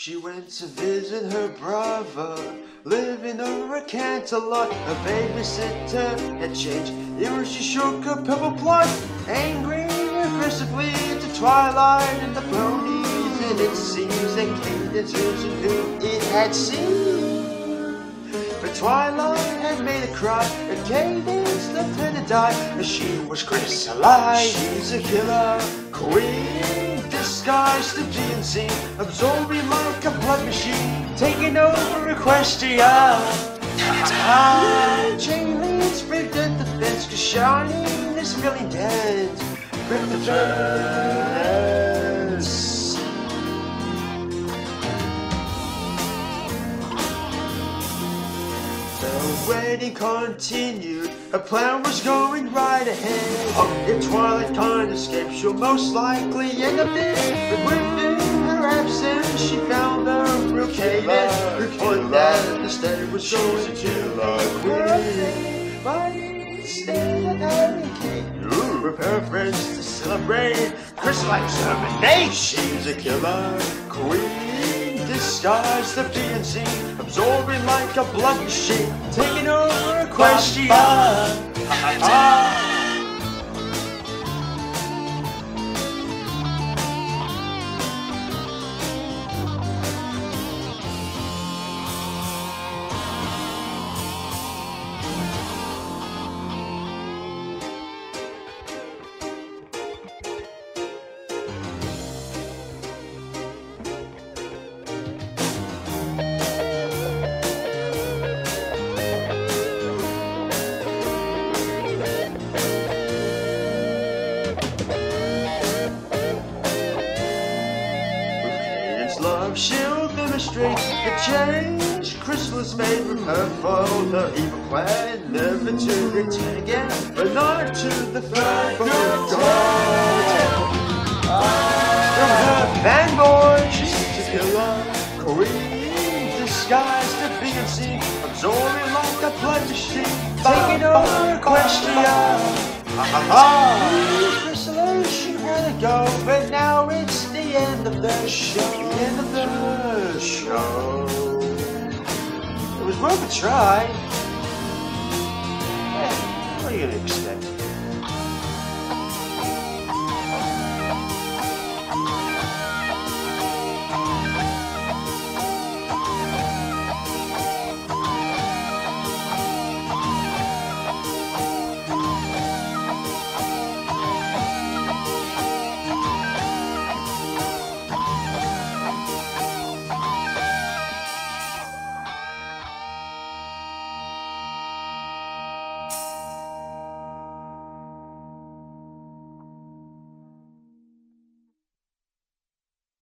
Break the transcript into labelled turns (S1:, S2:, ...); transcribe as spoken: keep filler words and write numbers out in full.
S1: She went to visit her brother, living over a cantaloupe. Her babysitter had changed. Even she shook her purple plug, angry aggressively to Twilight and the ponies. And it seems that Cadence isn't who it had seen. But Twilight had made her cry, and Cadence left her to die. And she was crystallized. She's a killer queen, disguised to be unseen, absorbing like a blood machine, taking over Equestria. Ah, chain leads rigged at the fence, cause Shining is really dead. Cryptoverse. The wedding continued, her plan was going right ahead. If Twilight can't escape, she'll most likely end up dead. But within her absence, she found the real Cadence, who thought that instead was going to kill her queen. But instead of having Kate with her friends to celebrate Crystallight's termination, she's a killer queen, disguised to be unseen, absorbing like a blood machine, taking over Equestria. Ah. Love she'll demonstrate the change. Crystal's made from her foe, her evil plan, never to return again, but not to the third God. From her fanboy, she's a killer queen, disguised to be unseen, absorbing like a blood machine, taking over Equestria. Crystal, she had to go, but now it's the end of the show. The end of the show. It was worth a try. Hey, what are you gonna expect?